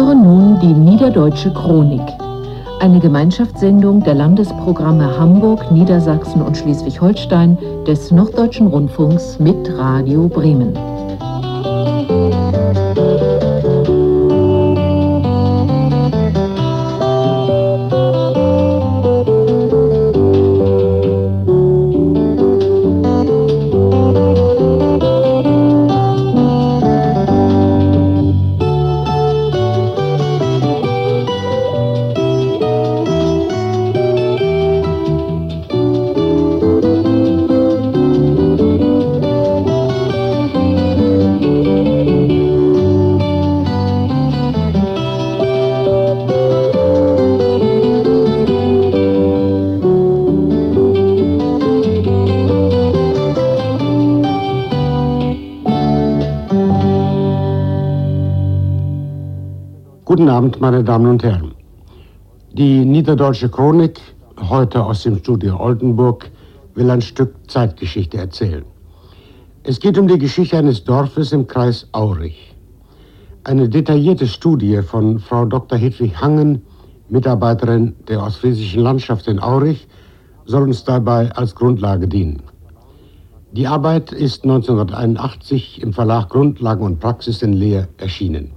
hören nun die Niederdeutsche Chronik, eine Gemeinschaftssendung der Landesprogramme Hamburg, Niedersachsen und Schleswig-Holstein des Norddeutschen Rundfunks mit Radio Bremen. Guten Abend, meine Damen und Herren. Die Niederdeutsche Chronik, heute aus dem Studio Oldenburg, will ein Stück Zeitgeschichte erzählen. Es geht um die Geschichte eines Dorfes im Kreis Aurich. Eine detaillierte Studie von Frau Dr. Hedwig Hangen, Mitarbeiterin der Ostfriesischen Landschaft in Aurich, soll uns dabei als Grundlage dienen. Die Arbeit ist 1981 im Verlag Grundlagen und Praxis in Leer erschienen.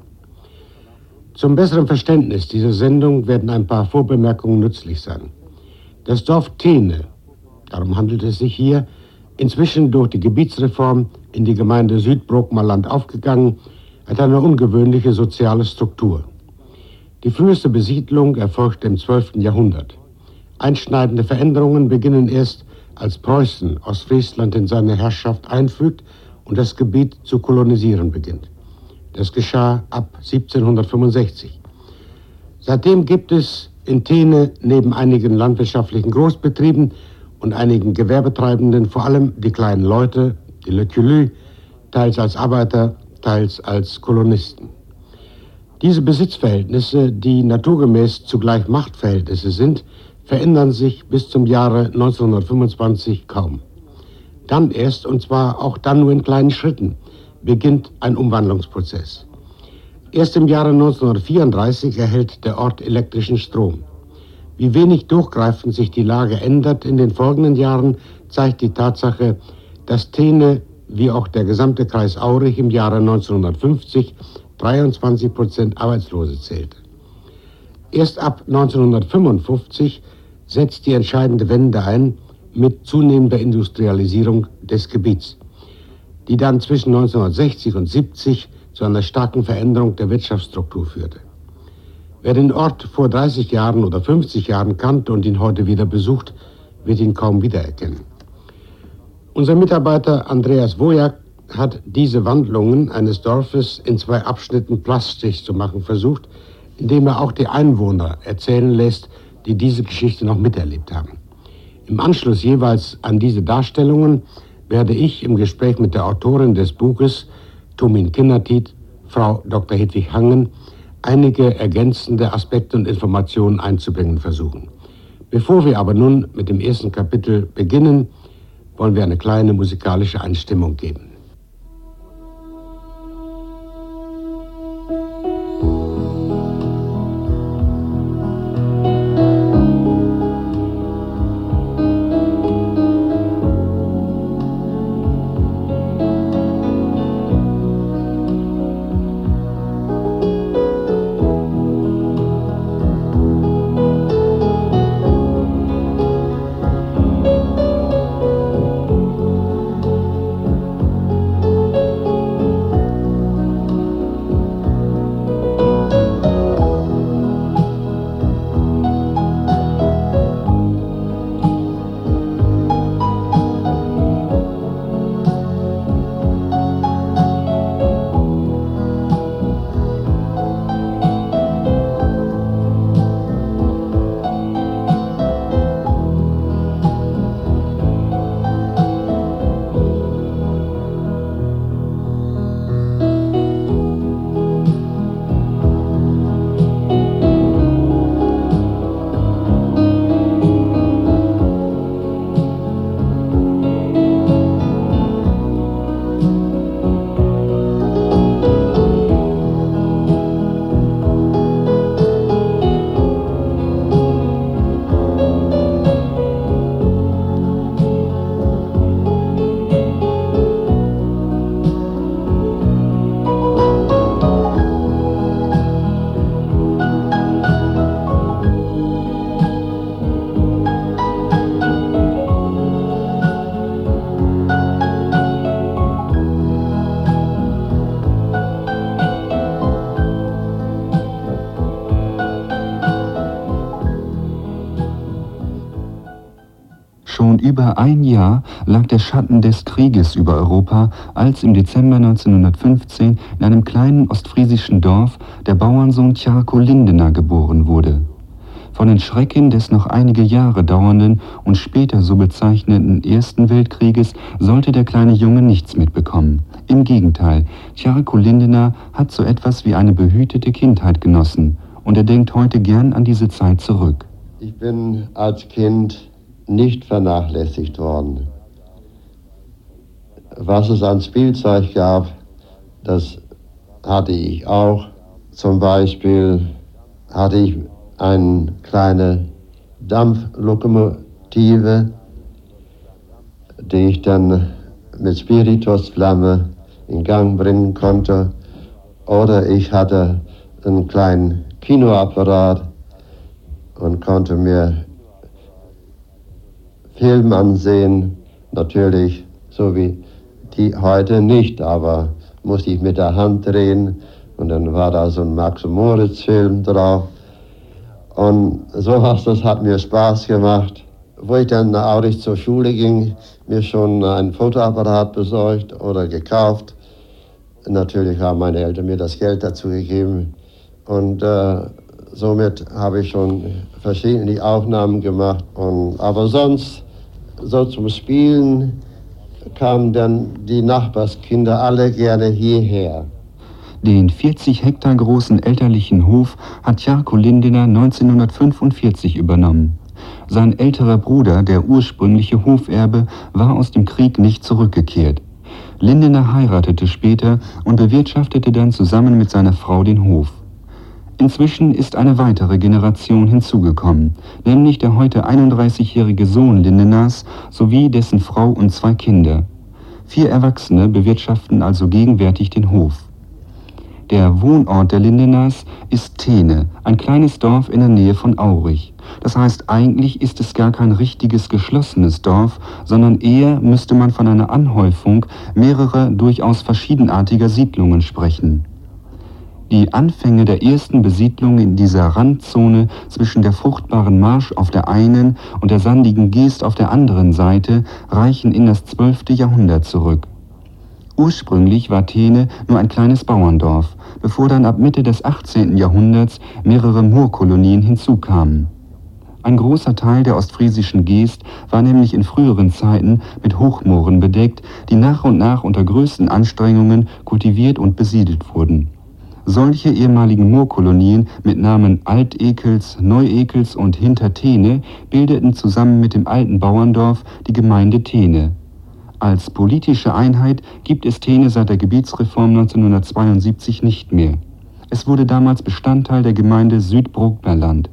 Zum besseren Verständnis dieser Sendung werden ein paar Vorbemerkungen nützlich sein. Das Dorf Theene, darum handelt es sich hier, inzwischen durch die Gebietsreform in die Gemeinde Südbrookmerland aufgegangen, hat eine ungewöhnliche soziale Struktur. Die früheste Besiedlung erfolgte im 12. Jahrhundert. Einschneidende Veränderungen beginnen erst, als Preußen Ostfriesland in seine Herrschaft einfügt und das Gebiet zu kolonisieren beginnt. Das geschah ab 1765. Seitdem gibt es in Theene neben einigen landwirtschaftlichen Großbetrieben und einigen Gewerbetreibenden vor allem die kleinen Leute, die Le Culus, teils als Arbeiter, teils als Kolonisten. Diese Besitzverhältnisse, die naturgemäß zugleich Machtverhältnisse sind, verändern sich bis zum Jahre 1925 kaum. Dann erst, und zwar auch dann nur in kleinen Schritten, beginnt ein Umwandlungsprozess. Erst im Jahre 1934 erhält der Ort elektrischen Strom. Wie wenig durchgreifend sich die Lage ändert in den folgenden Jahren, zeigt die Tatsache, dass Theene, wie auch der gesamte Kreis Aurich im Jahre 1950 23% Arbeitslose zählte. Erst ab 1955 setzt die entscheidende Wende ein mit zunehmender Industrialisierung des Gebiets, die dann zwischen 1960 und 70 zu einer starken Veränderung der Wirtschaftsstruktur führte. Wer den Ort vor 30 Jahren oder 50 Jahren kannte und ihn heute wieder besucht, wird ihn kaum wiedererkennen. Unser Mitarbeiter Andreas Wojak hat diese Wandlungen eines Dorfes in 2 Abschnitten plastisch zu machen versucht, indem er auch die Einwohner erzählen lässt, die diese Geschichte noch miterlebt haben. Im Anschluss jeweils an diese Darstellungen werde ich im Gespräch mit der Autorin des Buches, Tumin Kinnertiet, Frau Dr. Hedwig Hangen, einige ergänzende Aspekte und Informationen einzubringen versuchen. Bevor wir aber nun mit dem ersten Kapitel beginnen, wollen wir eine kleine musikalische Einstimmung geben. Schon über ein Jahr lag der Schatten des Krieges über Europa, als im Dezember 1915 in einem kleinen ostfriesischen Dorf der Bauernsohn Tjarko Lindener geboren wurde. Von den Schrecken des noch einige Jahre dauernden und später so bezeichneten Ersten Weltkrieges sollte der kleine Junge nichts mitbekommen. Im Gegenteil, Tjarko Lindener hat so etwas wie eine behütete Kindheit genossen und er denkt heute gern an diese Zeit zurück. Ich bin als Kind nicht vernachlässigt worden. Was es an Spielzeug gab, das hatte ich auch. Zum Beispiel hatte ich eine kleine Dampflokomotive, die ich dann mit Spiritusflamme in Gang bringen konnte. Oder ich hatte einen kleinen Kinoapparat und konnte mir Film ansehen. Natürlich, so wie die heute nicht, aber musste ich mit der Hand drehen und dann war da so ein Max-Moritz-Film drauf. Und sowas, das hat mir Spaß gemacht. Wo ich dann auch nicht zur Schule ging, mir schon einen Fotoapparat besorgt oder gekauft. Natürlich haben meine Eltern mir das Geld dazu gegeben. Und somit habe ich schon verschiedene Aufnahmen gemacht. Aber sonst, so zum Spielen, kamen dann die Nachbarskinder alle gerne hierher. Den 40 Hektar großen elterlichen Hof hat Tjarko Lindener 1945 übernommen. Sein älterer Bruder, der ursprüngliche Hoferbe, war aus dem Krieg nicht zurückgekehrt. Lindener heiratete später und bewirtschaftete dann zusammen mit seiner Frau den Hof. Inzwischen ist eine weitere Generation hinzugekommen, nämlich der heute 31-jährige Sohn Lindeners sowie dessen Frau und 2 Kinder. 4 Erwachsene bewirtschaften also gegenwärtig den Hof. Der Wohnort der Lindeners ist Theene, ein kleines Dorf in der Nähe von Aurich. Das heißt, eigentlich ist es gar kein richtiges geschlossenes Dorf, sondern eher müsste man von einer Anhäufung mehrerer durchaus verschiedenartiger Siedlungen sprechen. Die Anfänge der ersten Besiedlung in dieser Randzone zwischen der fruchtbaren Marsch auf der einen und der sandigen Geest auf der anderen Seite reichen in das 12. Jahrhundert zurück. Ursprünglich war Theene nur ein kleines Bauerndorf, bevor dann ab Mitte des 18. Jahrhunderts mehrere Moorkolonien hinzukamen. Ein großer Teil der ostfriesischen Geest war nämlich in früheren Zeiten mit Hochmooren bedeckt, die nach und nach unter größten Anstrengungen kultiviert und besiedelt wurden. Solche ehemaligen Moorkolonien mit Namen Altekels, Neuekels und Hintertheene bildeten zusammen mit dem alten Bauerndorf die Gemeinde Theene. Als politische Einheit gibt es Theene seit der Gebietsreform 1972 nicht mehr. Es wurde damals Bestandteil der Gemeinde Südbrucknerland.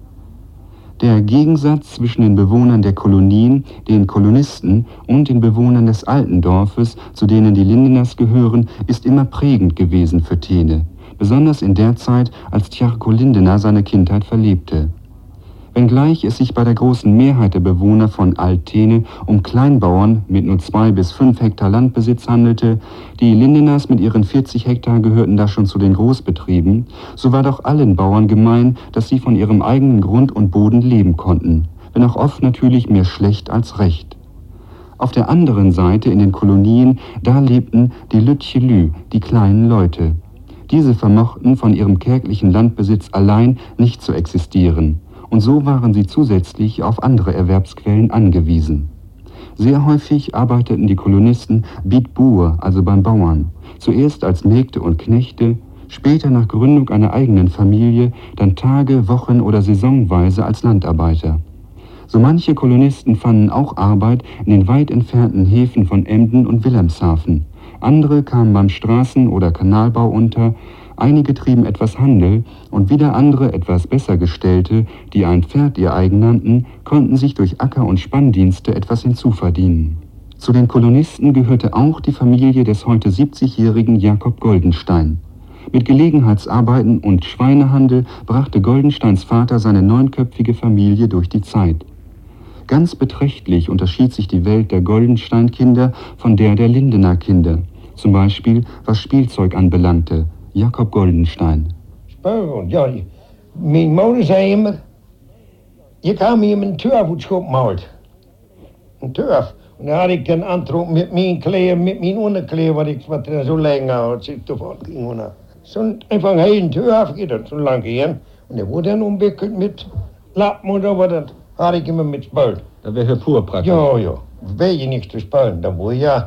Der Gegensatz zwischen den Bewohnern der Kolonien, den Kolonisten und den Bewohnern des alten Dorfes, zu denen die Lindeners gehören, ist immer prägend gewesen für Theene, besonders in der Zeit, als Tjarko Lindener seine Kindheit verlebte. Wenngleich es sich bei der großen Mehrheit der Bewohner von Alt-Theene um Kleinbauern mit nur 2 bis 5 Hektar Landbesitz handelte, die Lindeners mit ihren 40 Hektar gehörten da schon zu den Großbetrieben, so war doch allen Bauern gemein, dass sie von ihrem eigenen Grund und Boden leben konnten, wenn auch oft natürlich mehr schlecht als recht. Auf der anderen Seite in den Kolonien, da lebten die Lütchelü, die kleinen Leute. Diese vermochten von ihrem kärglichen Landbesitz allein nicht zu existieren. Und so waren sie zusätzlich auf andere Erwerbsquellen angewiesen. Sehr häufig arbeiteten die Kolonisten Bit Boer, also beim Bauern, zuerst als Mägde und Knechte, später nach Gründung einer eigenen Familie, dann Tage, Wochen oder saisonweise als Landarbeiter. So manche Kolonisten fanden auch Arbeit in den weit entfernten Häfen von Emden und Wilhelmshaven. Andere kamen beim Straßen- oder Kanalbau unter. Einige trieben etwas Handel und wieder andere, etwas besser gestellte, die ein Pferd ihr eigen nannten, konnten sich durch Acker- und Spanndienste etwas hinzuverdienen. Zu den Kolonisten gehörte auch die Familie des heute 70-jährigen Jakob Goldenstein. Mit Gelegenheitsarbeiten und Schweinehandel brachte Goldensteins Vater seine 9-köpfige Familie durch die Zeit. Ganz beträchtlich unterschied sich die Welt der Goldenstein-Kinder von der Lindener Kinder, zum Beispiel was Spielzeug anbelangte. Jakob Goldenstein. Spelen, ja. Mijn moeder zei immer, je kan me in mijn tuurvoetschop malt. Ein Turf. Und da hatte ich den Antrag mit meinen Klären, mit meinen Unterklären, was so länger hat, sich sofort ging. So einfach einen Turf geht das so lang gehen. Und der wurde dann umwickelt mit Lappen oder was, das hatte ich immer mit Spölen. Das wäre pur praktisch. Ja. Will ich nicht zu spölen. Da wo ja,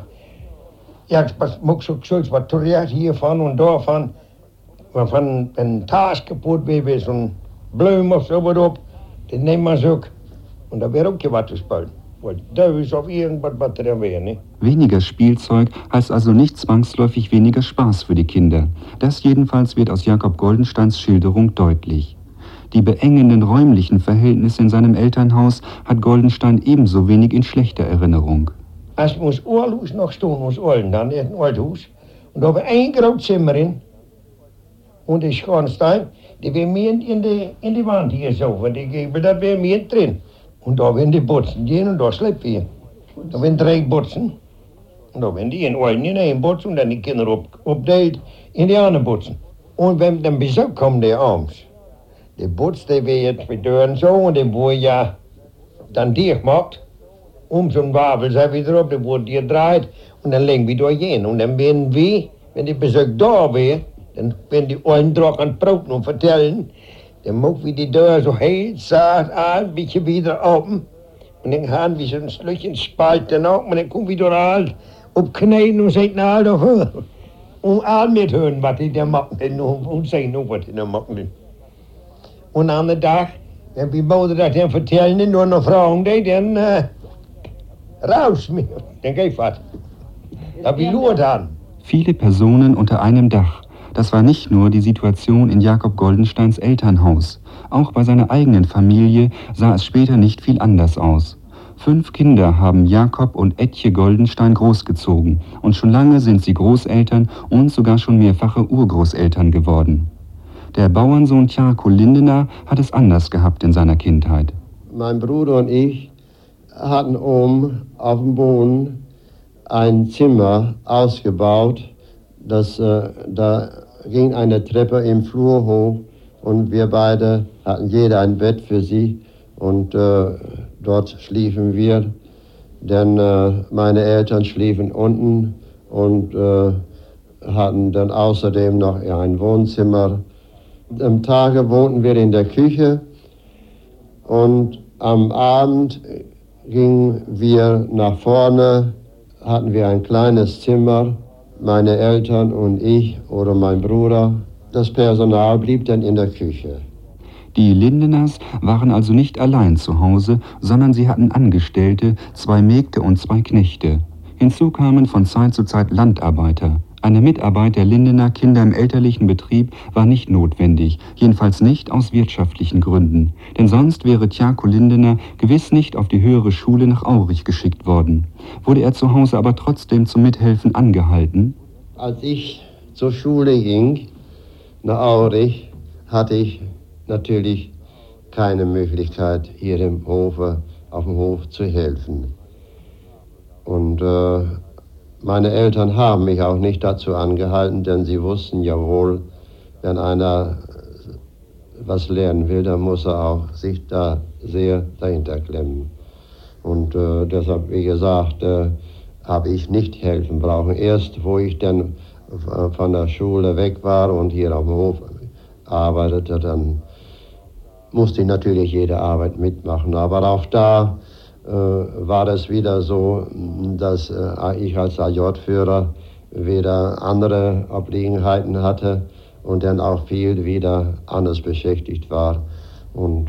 muss so gesagt, was zuerst hiervon und davon, wenn ein Tas kaputt wäre, so ein Blüm oder so was ab, den nehmen wir so. Und da wäre auch was zu spölen. Weil da ist auf irgendwas, was da wäre, ne? Weniger Spielzeug heißt also nicht zwangsläufig weniger Spaß für die Kinder. Das jedenfalls wird aus Jakob Goldensteins Schilderung deutlich. Die beengenden räumlichen Verhältnisse in seinem Elternhaus hat Goldenstein ebenso wenig in schlechter Erinnerung. Als wir uns Ohrhaus noch stehen, uns Olden, dann ist ein Althaus. Und da haben wir ein großes Zimmer drin. Und der Schornstein, die wäre mir in die Wand hier so. Und die Gebel, das wäre mir drin. Und da werden die Butzen gehen und da schleppt wir. Da werden 3 Butzen. Und da werden die in Olden in einen Butzen und dann die Kinder update in die anderen Butzen. Und wenn dann Besuch kommt, der abends. Die Butz, die wäre jetzt mit Dörren so und die wurde ja dann dicht gemacht. So ein Wafel sei wieder auf, der wurde gedreht und dann legen wir da hin. Und dann werden wir, wenn die Besuch da wäre, dann werden die allen drauf an Broten und vertellen, dann machen wir die Dörr so heel zart an, ein bisschen wieder open. Und dann haben wir so ein Stückchen Spalt dann auch, und dann kommen wir da halt auf Knien und sagen, na, da hören. Und alle mithören, was die da machen, und sagen nur, was die da machen. Und an den Tag, wenn wir beide das dann vertellen, nur noch Frauen, die dann raus mit, dann geht was. Da wir nur dann. Viele Personen unter einem Dach. Das war nicht nur die Situation in Jakob Goldensteins Elternhaus. Auch bei seiner eigenen Familie sah es später nicht viel anders aus. 5 Kinder haben Jakob und Etje Goldenstein großgezogen und schon lange sind sie Großeltern und sogar schon mehrfache Urgroßeltern geworden. Der Bauernsohn Tjarko Lindener hat es anders gehabt in seiner Kindheit. Mein Bruder und ich hatten oben auf dem Boden ein Zimmer ausgebaut. Da ging eine Treppe im Flur hoch und wir beide hatten jeder ein Bett für sich und dort schliefen wir. Denn meine Eltern schliefen unten und hatten dann außerdem noch ein Wohnzimmer. Am Tage wohnten wir in der Küche und am Abend gingen wir nach vorne, hatten wir ein kleines Zimmer, meine Eltern und ich oder mein Bruder. Das Personal blieb dann in der Küche. Die Lindeners waren also nicht allein zu Hause, sondern sie hatten Angestellte, 2 Mägde und 2 Knechte. Hinzu kamen von Zeit zu Zeit Landarbeiter. Eine Mitarbeit der Lindener Kinder im elterlichen Betrieb war nicht notwendig, jedenfalls nicht aus wirtschaftlichen Gründen. Denn sonst wäre Tjarko Lindener gewiss nicht auf die höhere Schule nach Aurich geschickt worden. Wurde er zu Hause aber trotzdem zum Mithelfen angehalten? Als ich zur Schule ging, nach Aurich, hatte ich natürlich keine Möglichkeit, hier auf dem Hof zu helfen. Und meine Eltern haben mich auch nicht dazu angehalten, denn sie wussten ja wohl, wenn einer was lernen will, dann muss er auch sich da sehr dahinter klemmen. Und deshalb, wie gesagt, habe ich nicht helfen brauchen. Erst, wo ich dann von der Schule weg war und hier auf dem Hof arbeitete, dann musste ich natürlich jede Arbeit mitmachen. Aber auch da war es wieder so, dass ich als AJ-Führer wieder andere Obliegenheiten hatte und dann auch viel wieder anders beschäftigt war. Und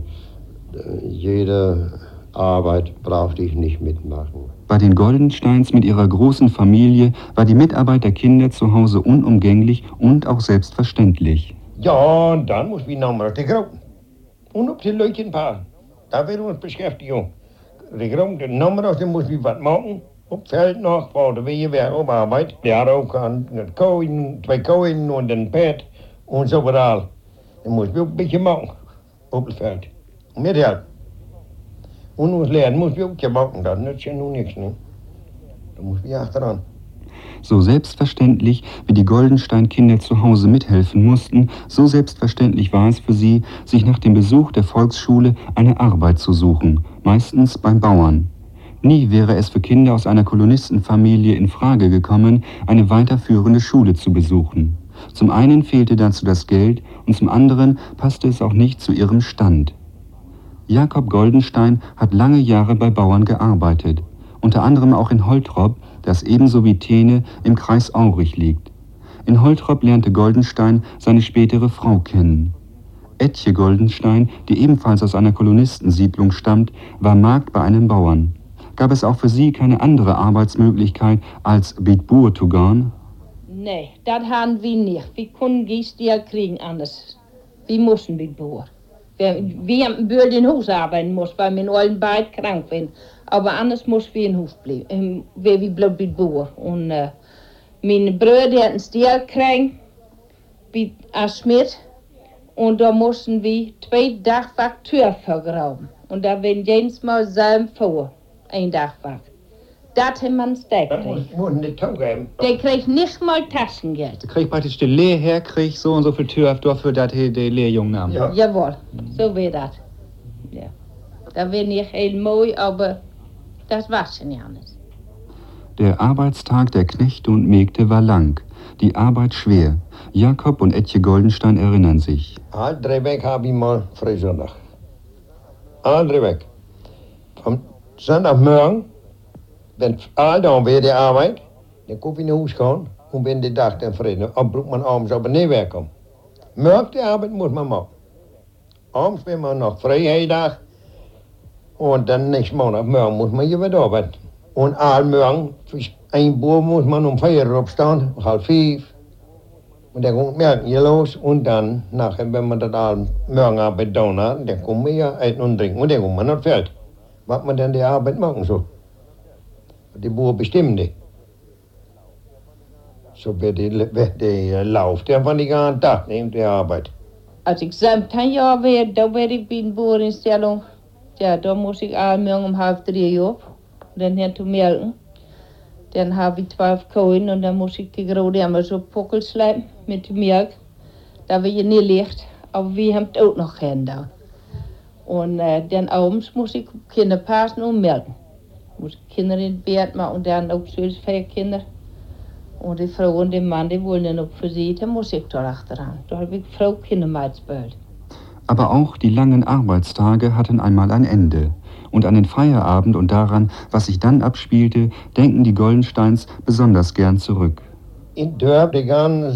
jede Arbeit brauchte ich nicht mitmachen. Bei den Goldensteins mit ihrer großen Familie war die Mitarbeit der Kinder zu Hause unumgänglich und auch selbstverständlich. Ja, und dann muss wir nochmal auf die Gruppen. Und auf die Leute ein paar. Da werden wir uns beschäftigen. Die Gruppen, die Nummer, dann muss wir was machen. Auf Feld noch, brauchen wir wer auf Arbeit. Ja, auch an 2 Kohen und ein Bett und so weiter. Dann muss wir auch ein bisschen machen. Auf dem Feld. Mithelfen. Und uns lernen muss wir auch machen. Das nützt ja nun nichts, ne? Da muss wir achteran. So selbstverständlich, wie die Goldenstein-Kinder zu Hause mithelfen mussten, so selbstverständlich war es für sie, sich nach dem Besuch der Volksschule eine Arbeit zu suchen, meistens beim Bauern. Nie wäre es für Kinder aus einer Kolonistenfamilie in Frage gekommen, eine weiterführende Schule zu besuchen. Zum einen fehlte dazu das Geld und zum anderen passte es auch nicht zu ihrem Stand. Jakob Goldenstein hat lange Jahre bei Bauern gearbeitet, unter anderem auch in Holtrop, das ebenso wie Thene im Kreis Aurich liegt. In Holtrop lernte Goldenstein seine spätere Frau kennen. Etje Goldenstein, die ebenfalls aus einer Kolonistensiedlung stammt, war Magd bei einem Bauern. Gab es auch für sie keine andere Arbeitsmöglichkeit, als Biet Boer zu gehen? Nee, das haben wir nicht. Wir konnten Gehstil kriegen anders. Wir mussten Biet Boer. Wir haben Böhl in Haus arbeiten müssen, weil wir allen beide krank waren. Aber anders mussten wir in Haus bleiben. Wir blieben Biet Boer. Und meine Brüder hatten einen Stil gekriegt, als Schmidt. Und da mussten wir 2 Dachwag Tür vergraben. Und da werden jedes Mal selben vor. Ein Dachwag. Das hat man Steak gekriegt. Der kriegt nicht mal Taschengeld. Der kriegt praktisch die Lehrherr, kriegt so und so viel Tür dafür, dass er die Lehrjungen nahm. Ja. Jawohl, so wird das. Ja. Das wird nicht heel mooi, aber das war schon ja nicht. Der Arbeitstag der Knechte und Mägde war lang, die Arbeit schwer. Jakob und Etje Goldenstein erinnern sich. All 3 Weg habe ich mal Freisonntag. All 3 Weg. Vom Sonntagmorgen, wenn all da wäre die Arbeit, dann komme ich nach Hause kommen und wenn der Tag dann frei, dann braucht man abends aber nicht wegkommen. Morgen die Arbeit muss man machen. Abends wenn man noch frei Tag und dann nächsten Montagmorgen muss man hier wieder arbeiten. Und allmorgen, für 1 Uhr muss man um 4 Uhr aufstehen, 4:30. Und dann kommt Märkten hier los und dann, nachher, wenn man das morgen Arbeit da hat, dann kommen wir ja essen und trinken und dann kommt man auf das Feld. Was man dann die Arbeit machen soll. Die Bauern bestimmen die. So wird der Lauf der von den ganzen Tag nimmt die Arbeit. Als ich 17 Jahre war, da war ich bei der Bauerinstellung. Ja, da muss ich allmorgen um 2:30 auf. Dann hin zu melken. Dann habe ich 12 Kühen und dann muss ich die Grode einmal so Puckel schleifen mit Milch. Da wird ja nicht Licht, aber wir haben es auch noch geändert. Und dann abends muss ich Kinder passen und melken. Muss ich Kinder in Bett machen und dann auch 4 Kinder. Und die Frau und der Mann, die wollen dann auch für sie, dann muss ich da achteran. Da habe ich Frau Kindermeitsböld. Aber auch die langen Arbeitstage hatten einmal ein Ende. Und an den Feierabend und daran, was sich dann abspielte, denken die Goldensteins besonders gern zurück. In Dörp, die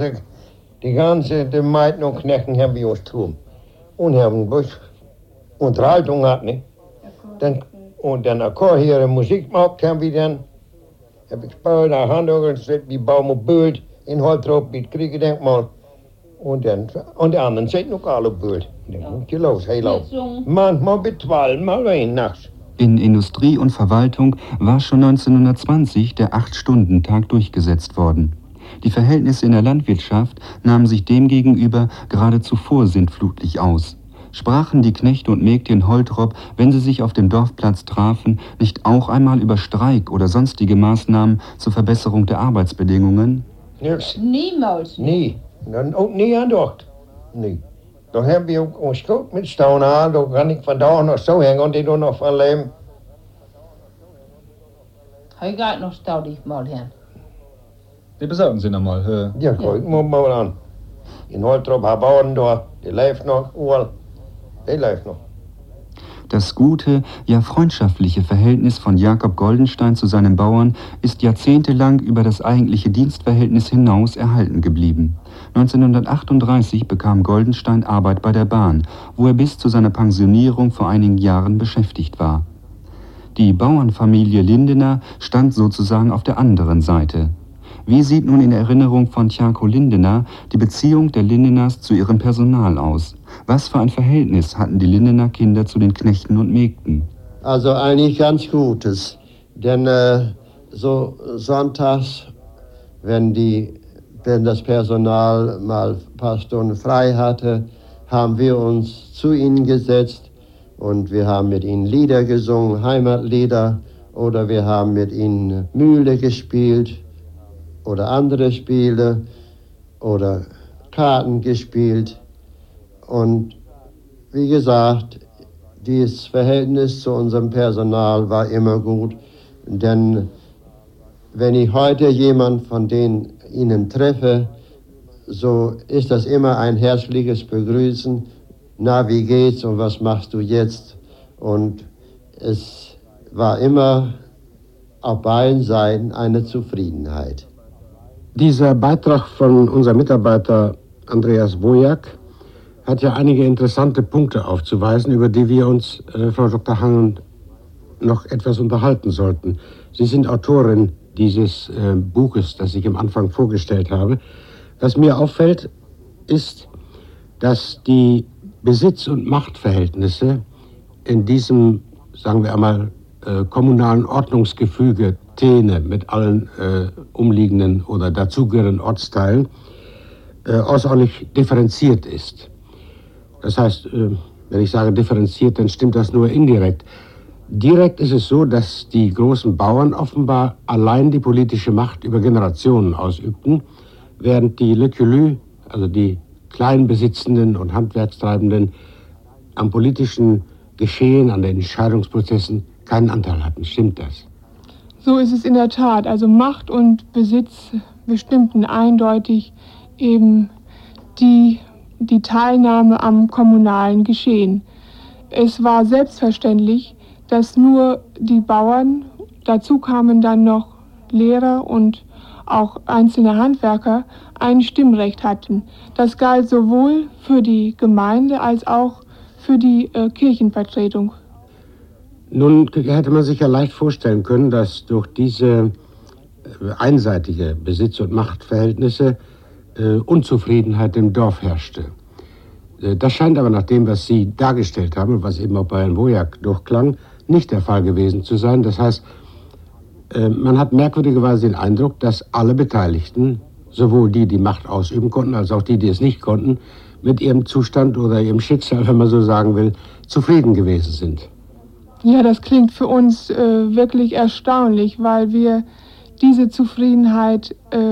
ganze Meiden und Knechten haben wir uns tun. Und haben Unterhaltung gehabt, ne? Und dann Akkord hier Musik gemacht haben wir dann. Hab ich gespielt, nach Handorgel, wie bauen wir Bild in Holtrop, wie Kriegerdenkmal. Und die anderen sind noch alle Bild. Dann kommt ihr los, hey los. Manchmal bis 12, mal 1 nachts. In Industrie und Verwaltung war schon 1920 der 8-Stunden-Tag durchgesetzt worden. Die Verhältnisse in der Landwirtschaft nahmen sich demgegenüber geradezu vorsintflutlich aus. Sprachen die Knechte und Mägde in Holtrop, wenn sie sich auf dem Dorfplatz trafen, nicht auch einmal über Streik oder sonstige Maßnahmen zur Verbesserung der Arbeitsbedingungen? Niemals. Nie. Dan ook niet aan gedacht. Nee. Dan hebben we ook ons goed met staan aan. Dan kan ik vandaag nog zo heen en die doen nog van leven. Hij gaat nog stoudig mal hin. Die besorgen Sie noch mal. Ja, kijk maar aan. In Holtrop haben Bauern da, die leeft nog, überall. Die leeft nog. Das gute, ja freundschaftliche Verhältnis von Jakob Goldenstein zu seinen Bauern ist jahrzehntelang über das eigentliche Dienstverhältnis hinaus erhalten geblieben. 1938 bekam Goldenstein Arbeit bei der Bahn, wo er bis zu seiner Pensionierung vor einigen Jahren beschäftigt war. Die Bauernfamilie Lindener stand sozusagen auf der anderen Seite. Wie sieht nun in Erinnerung von Tjarko Lindener die Beziehung der Lindeners zu ihrem Personal aus? Was für ein Verhältnis hatten die Lindener Kinder zu den Knechten und Mägden? Also eigentlich ganz Gutes. Denn so sonntags, wenn das Personal mal ein paar Stunden frei hatte, haben wir uns zu ihnen gesetzt und wir haben mit ihnen Lieder gesungen, Heimatlieder, oder wir haben mit ihnen Mühle gespielt oder andere Spiele oder Karten gespielt. Und wie gesagt, dieses Verhältnis zu unserem Personal war immer gut. Denn wenn ich heute jemand von denen Ihnen treffe, so ist das immer ein herzliches Begrüßen. Na, wie geht's und was machst du jetzt? Und es war immer auf beiden Seiten eine Zufriedenheit. Dieser Beitrag von unserem Mitarbeiter Andreas Wojak hat ja einige interessante Punkte aufzuweisen, über die wir uns, Frau Dr. Hahn, noch etwas unterhalten sollten. Sie sind Autorin dieses Buches, das ich am Anfang vorgestellt habe. Was mir auffällt, ist, dass die Besitz- und Machtverhältnisse in diesem, sagen wir einmal, kommunalen Ordnungsgefüge Thene mit allen umliegenden oder dazugehörigen Ortsteilen außerordentlich differenziert ist. Das heißt, wenn ich sage differenziert, dann stimmt das nur indirekt. Direkt ist es so, dass die großen Bauern offenbar allein die politische Macht über Generationen ausübten, während die Le Cueulus, also die Kleinbesitzenden und Handwerkstreibenden, am politischen Geschehen, an den Entscheidungsprozessen keinen Anteil hatten. Stimmt das? So ist es in der Tat. Also Macht und Besitz bestimmten eindeutig eben die Teilnahme am kommunalen Geschehen. Es war selbstverständlich, dass nur die Bauern, dazu kamen dann noch Lehrer und auch einzelne Handwerker, ein Stimmrecht hatten. Das galt sowohl für die Gemeinde als auch für die Kirchenvertretung. Nun hätte man sich ja leicht vorstellen können, dass durch diese einseitige Besitz- und Machtverhältnisse Unzufriedenheit im Dorf herrschte. Das scheint aber nach dem, was Sie dargestellt haben und was eben auch bei Herrn Wojak durchklang, nicht der Fall gewesen zu sein. Das heißt, man hat merkwürdigerweise den Eindruck, dass alle Beteiligten, sowohl die, die Macht ausüben konnten, als auch die, die es nicht konnten, mit ihrem Zustand oder ihrem Schicksal, wenn man so sagen will, zufrieden gewesen sind. Ja, das klingt für uns wirklich erstaunlich, weil wir diese Zufriedenheit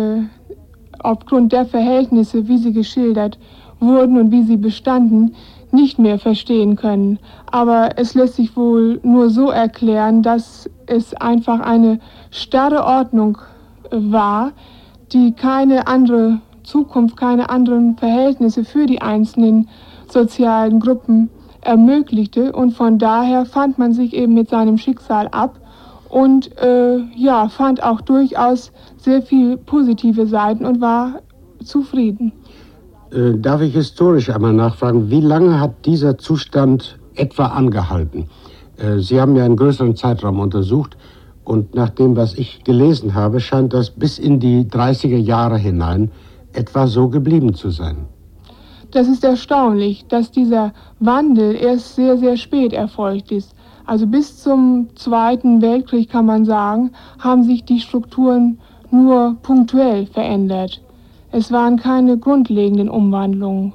aufgrund der Verhältnisse, wie sie geschildert wurden und wie sie bestanden, nicht mehr verstehen können. Aber es lässt sich wohl nur so erklären, dass es einfach eine starre Ordnung war, die keine andere Zukunft, keine anderen Verhältnisse für die einzelnen sozialen Gruppen ermöglichte. Und von daher fand man sich eben mit seinem Schicksal ab und fand auch durchaus sehr viele positive Seiten und war zufrieden. Darf ich historisch einmal nachfragen, wie lange hat dieser Zustand etwa angehalten? Sie haben ja einen größeren Zeitraum untersucht und nach dem, was ich gelesen habe, scheint das bis in die 30er Jahre hinein etwa so geblieben zu sein. Das ist erstaunlich, dass dieser Wandel erst sehr, sehr spät erfolgt ist. Also bis zum Zweiten Weltkrieg, kann man sagen, haben sich die Strukturen nur punktuell verändert. Es waren keine grundlegenden Umwandlungen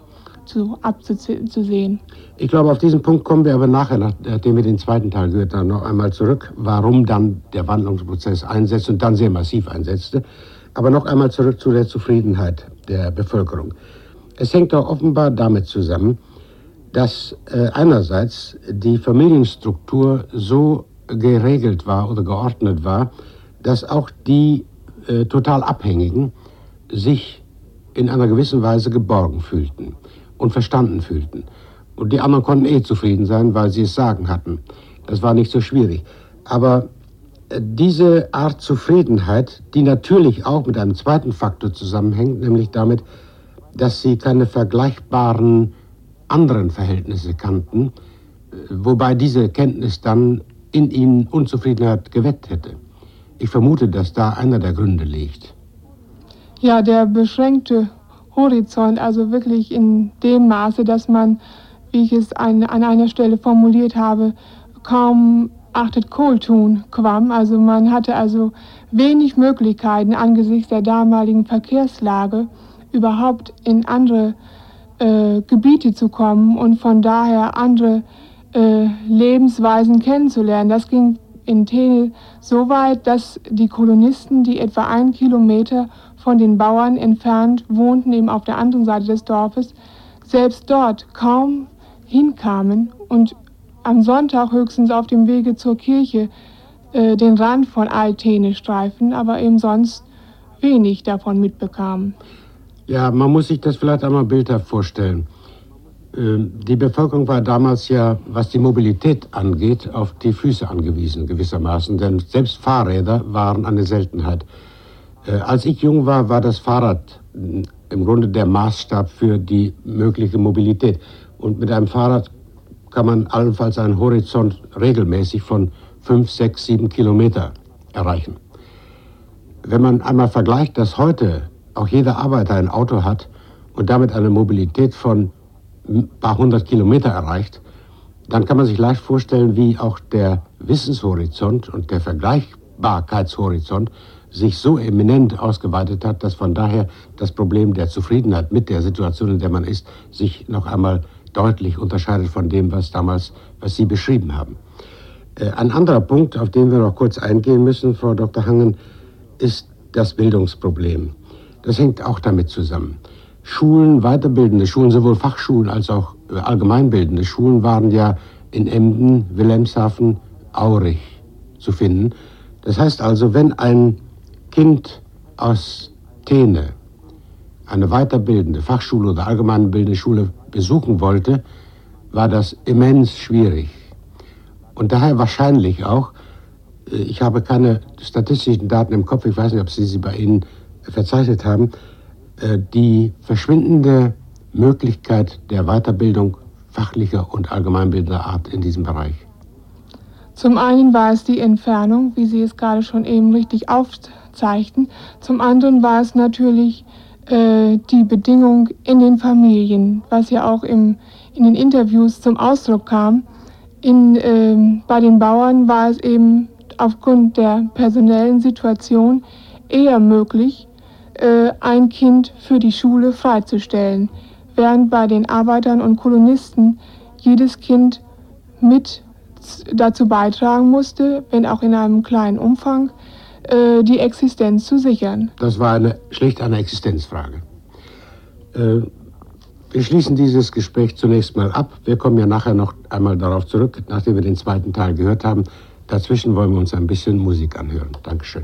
abzusehen. Ich glaube, auf diesen Punkt kommen wir aber nachher, nachdem wir den zweiten Teil gehört haben, noch einmal zurück, warum dann der Wandlungsprozess einsetzt und dann sehr massiv einsetzte. Aber noch einmal zurück zu der Zufriedenheit der Bevölkerung. Es hängt doch offenbar damit zusammen, dass einerseits die Familienstruktur so geregelt war oder geordnet war, dass auch die total Abhängigen sich in einer gewissen Weise geborgen fühlten und verstanden fühlten. Und die anderen konnten zufrieden sein, weil sie es sagen hatten. Das war nicht so schwierig. Aber diese Art Zufriedenheit, die natürlich auch mit einem zweiten Faktor zusammenhängt, nämlich damit, dass sie keine vergleichbaren anderen Verhältnisse kannten, wobei diese Kenntnis dann in ihnen Unzufriedenheit geweckt hätte. Ich vermute, dass da einer der Gründe liegt. Ja, der beschränkte Horizont, also wirklich in dem Maße, dass man, wie ich es an einer Stelle formuliert habe, kaum achtet Kohltun quam. Also man hatte also wenig Möglichkeiten angesichts der damaligen Verkehrslage überhaupt in andere Gebiete zu kommen und von daher andere Lebensweisen kennenzulernen. Das ging in Tene so weit, dass die Kolonisten, die etwa 1 Kilometer von den Bauern entfernt wohnten, eben auf der anderen Seite des Dorfes, selbst dort kaum hinkamen und am Sonntag höchstens auf dem Wege zur Kirche den Rand von Altene-Streifen, aber eben sonst wenig davon mitbekamen. Ja, man muss sich das vielleicht einmal bildhaft vorstellen. Die Bevölkerung war damals ja, was die Mobilität angeht, auf die Füße angewiesen gewissermaßen, denn selbst Fahrräder waren eine Seltenheit. Als ich jung war, war das Fahrrad im Grunde der Maßstab für die mögliche Mobilität. Und mit einem Fahrrad kann man allenfalls einen Horizont regelmäßig von 5, 6, 7 Kilometer erreichen. Wenn man einmal vergleicht, dass heute auch jeder Arbeiter ein Auto hat und damit eine Mobilität von ein paar 100 Kilometer erreicht, dann kann man sich leicht vorstellen, wie auch der Wissenshorizont und der Vergleichbarkeitshorizont sich so eminent ausgeweitet hat, dass von daher das Problem der Zufriedenheit mit der Situation, in der man ist, sich noch einmal deutlich unterscheidet von dem, was Sie beschrieben haben. Ein anderer Punkt, auf den wir noch kurz eingehen müssen, Frau Dr. Hangen, ist das Bildungsproblem. Das hängt auch damit zusammen. Schulen, weiterbildende Schulen, sowohl Fachschulen als auch allgemeinbildende Schulen waren ja in Emden, Wilhelmshaven, Aurich zu finden. Das heißt also, wenn ein Kind aus Tene eine weiterbildende Fachschule oder allgemeinbildende Schule besuchen wollte, war das immens schwierig. Und daher wahrscheinlich auch, ich habe keine statistischen Daten im Kopf, ich weiß nicht, ob Sie sie bei Ihnen verzeichnet haben, die verschwindende Möglichkeit der Weiterbildung fachlicher und allgemeinbildender Art in diesem Bereich. Zum einen war es die Entfernung, wie Sie es gerade schon eben richtig aufzeigten. Zum anderen war es natürlich die Bedingung in den Familien, was ja auch in den Interviews zum Ausdruck kam. Bei den Bauern war es eben aufgrund der personellen Situation eher möglich, ein Kind für die Schule freizustellen, während bei den Arbeitern und Kolonisten jedes Kind mit dazu beitragen musste, wenn auch in einem kleinen Umfang, die Existenz zu sichern. Das war schlicht eine Existenzfrage. Wir schließen dieses Gespräch zunächst mal ab. Wir kommen ja nachher noch einmal darauf zurück, nachdem wir den zweiten Teil gehört haben. Dazwischen wollen wir uns ein bisschen Musik anhören. Dankeschön.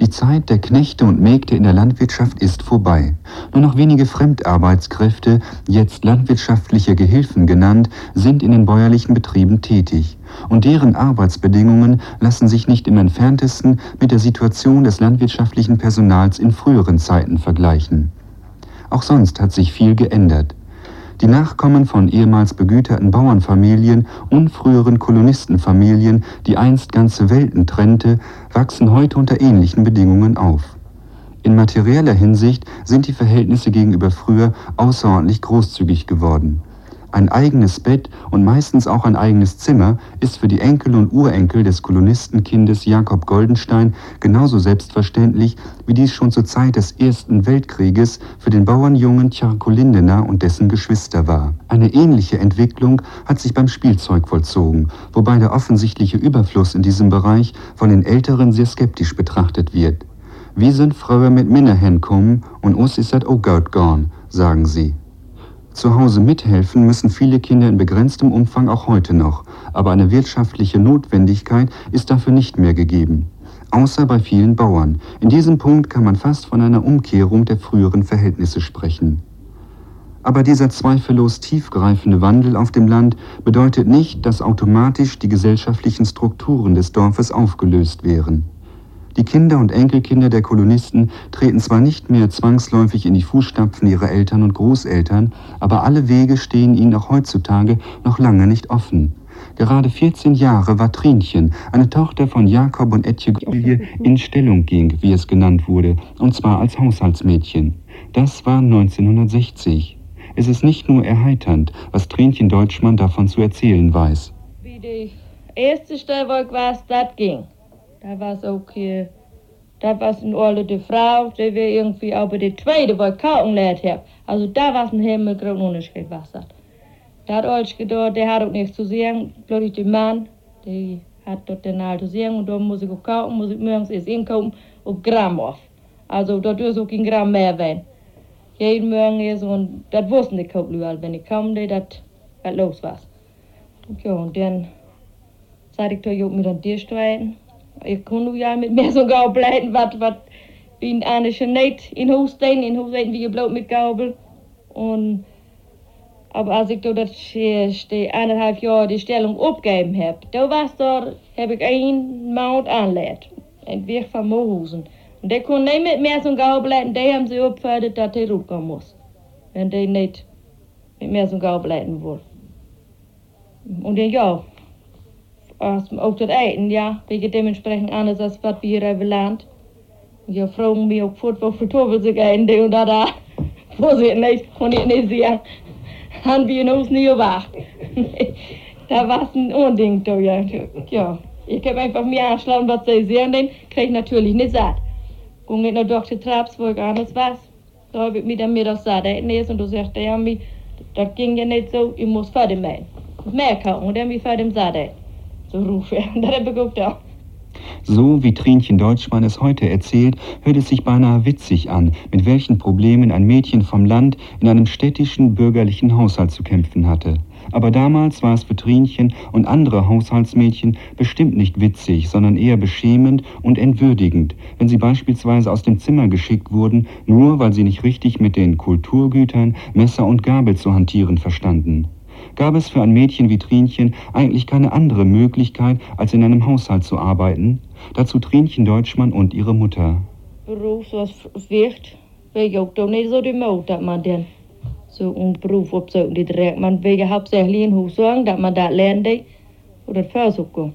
Die Zeit der Knechte und Mägde in der Landwirtschaft ist vorbei. Nur noch wenige Fremdarbeitskräfte, jetzt landwirtschaftliche Gehilfen genannt, sind in den bäuerlichen Betrieben tätig. Und deren Arbeitsbedingungen lassen sich nicht im entferntesten mit der Situation des landwirtschaftlichen Personals in früheren Zeiten vergleichen. Auch sonst hat sich viel geändert. Die Nachkommen von ehemals begüterten Bauernfamilien und früheren Kolonistenfamilien, die einst ganze Welten trennte, wachsen heute unter ähnlichen Bedingungen auf. In materieller Hinsicht sind die Verhältnisse gegenüber früher außerordentlich großzügig geworden. Ein eigenes Bett und meistens auch ein eigenes Zimmer ist für die Enkel und Urenkel des Kolonistenkindes Jakob Goldenstein genauso selbstverständlich, wie dies schon zur Zeit des Ersten Weltkrieges für den Bauernjungen Tjarko Lindener und dessen Geschwister war. Eine ähnliche Entwicklung hat sich beim Spielzeug vollzogen, wobei der offensichtliche Überfluss in diesem Bereich von den Älteren sehr skeptisch betrachtet wird. Wir sind früher mit Minna hinkommen und uns ist das auch gut gegangen, sagen sie. Zu Hause mithelfen müssen viele Kinder in begrenztem Umfang auch heute noch, aber eine wirtschaftliche Notwendigkeit ist dafür nicht mehr gegeben. Außer bei vielen Bauern. In diesem Punkt kann man fast von einer Umkehrung der früheren Verhältnisse sprechen. Aber dieser zweifellos tiefgreifende Wandel auf dem Land bedeutet nicht, dass automatisch die gesellschaftlichen Strukturen des Dorfes aufgelöst wären. Die Kinder und Enkelkinder der Kolonisten treten zwar nicht mehr zwangsläufig in die Fußstapfen ihrer Eltern und Großeltern, aber alle Wege stehen ihnen auch heutzutage noch lange nicht offen. Gerade 14 Jahre war Trinchen, eine Tochter von Jakob und Etje Gulje, in Stellung ging, wie es genannt wurde, und zwar als Haushaltsmädchen. Das war 1960. Es ist nicht nur erheiternd, was Trinchen Deutschmann davon zu erzählen weiß. Wie die erste Stelle war, das ging. Da war es auch hier, da war es eine alte Frau, die wir irgendwie, aber die zweite, wo ich kaufen lernt habe, also da war es ein himmelgroßer Unterschied, was das. Da hat alles gedacht, der hat auch nichts zu sagen, glaube ich, der Mann, der hat dort den Alten zu sagen, und da muss ich auch kaufen, muss ich morgens erst einkaufen, auf Gramm auf. Also da tut es auch kein Gramm mehr werden. Jeden Morgen ist, und das wussten die Kaufleute, wenn ich kam, dass was los war. Ja, und dann sagte ich da, ich mir dann durchstreiten. Ich konnte ja mit mir so gauw blijven, wat wie eine Schneit in Haus stehen wie gebloot mit Gaubel. Und, aber als ich da das 1,5 Jahre die Stellung abgegeben habe, da habe ich einen Maand angelegt, ein Weg von Mohusen. Und der konnte nicht mit mir so gauw blijven, die haben sie opgefordert, dass der rauskommen muss. Wenn die nicht mit mir so gauw blijven wollen. Und dann ja. Ook dat eten, ja, beetje dementsprechend anders als wat we hier hebben land. Je vragen me ook voort wat voor tobel ze gaan doen, da. Voorzitter, nee, kon ik niet zeggen. Han wir uns nie gewacht. Da war es ein Unding, du, ja. Ja, ich habe einfach mir anschlagen, was sie sehen, den krieg ich natürlich nicht satt. Ging nicht nach Dr. Traps, wo ich anders was. Da habe ich mir das satt essen und du sagst, ja, das ging ja nicht so, ich muss fertig machen. Mehr kaufen und dann mich fertig satt essen. So rufe ich, das habe ich geguckt auch. So wie Trinchen Deutschmann es heute erzählt, hört es sich beinahe witzig an, mit welchen Problemen ein Mädchen vom Land in einem städtischen bürgerlichen Haushalt zu kämpfen hatte. Aber damals war es für Trinchen und andere Haushaltsmädchen bestimmt nicht witzig, sondern eher beschämend und entwürdigend, wenn sie beispielsweise aus dem Zimmer geschickt wurden, nur weil sie nicht richtig mit den Kulturgütern, Messer und Gabel zu hantieren verstanden. Gab es für ein Mädchen wie Trinchen eigentlich keine andere Möglichkeit, als in einem Haushalt zu arbeiten? Dazu Trinchen Deutschmann und ihre Mutter. Beruf zoals vecht, weet je ook toch niet zo de moed dat man dan zo'n beroep opzoekt die direct. Man weet je hauptsächlich in hushållning, dat man dat lernde och dat förzoeken.